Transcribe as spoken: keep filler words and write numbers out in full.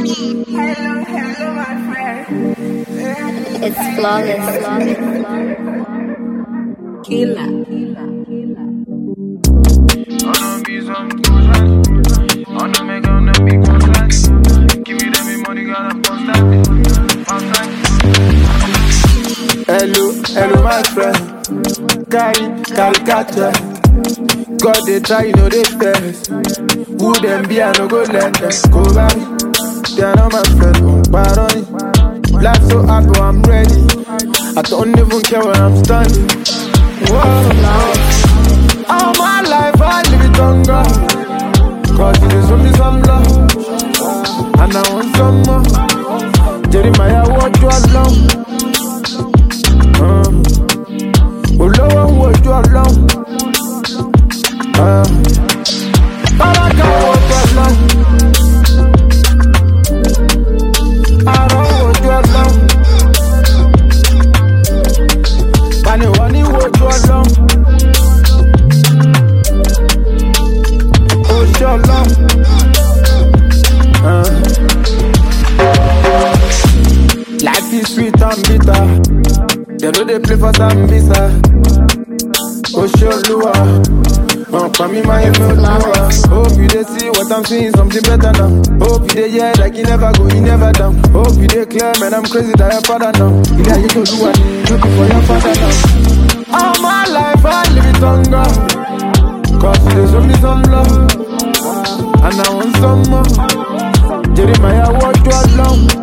Hello, hello, my friend. It's flawless. Killer. Wanna be some good wanna make on them be constant. Give me them money, got them constant. Hello, hello, my friend. Carry, caricature. God, they try, you know they test. Who them be, I no go let them go back. They are not my friend, oh, pardon it. Life so hard, but I'm ready. I don't even care where I'm standing. Whoa, all my life I live it on God. Cause it is only some love, and I want some more. Jeremiah, what you alone? Um, oh, Lord, what you alone? Uh, but I can't walk alone. I don't want you alone. But you want you want you alone. Oh, sure love. Uh. Life is sweet and bitter. They know they play for some visa. Oh, sure lure. Oh, for me, my email. Hope you they see what I'm seeing, something better now. Hope you they hear like you never go, you never down. Hope you they clear, man, I'm crazy that your father now. You got you to do what you do for your father now. All my life I live it on God. Cause there's only some love, and I want some more. Jeremiah, what you alone?